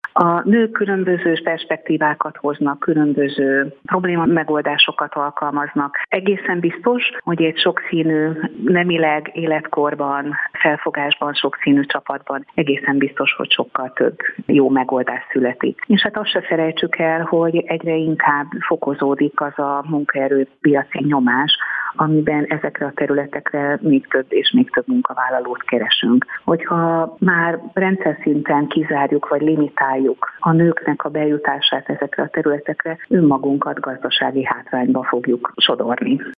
A nők különböző perspektívákat hoznak, különböző probléma megoldásokat alkalmaznak. Egészen biztos, hogy egy sokszínű, nemileg, életkorban, felfogásban, sokszínű csapatban egészen biztos, hogy sokkal több jó megoldás születik. És hát azt se felejtsük el, hogy egyre inkább fokozódik az a munkaerőpiaci nyomás, amiben ezekre a területekre még több és még több munkavállalót keresünk. Hogyha már rendszer szinten kizárjuk vagy limitáljuk a nőknek a bejutását ezekre a területekre, önmagunkat gazdasági hátrányba fogjuk sodorni.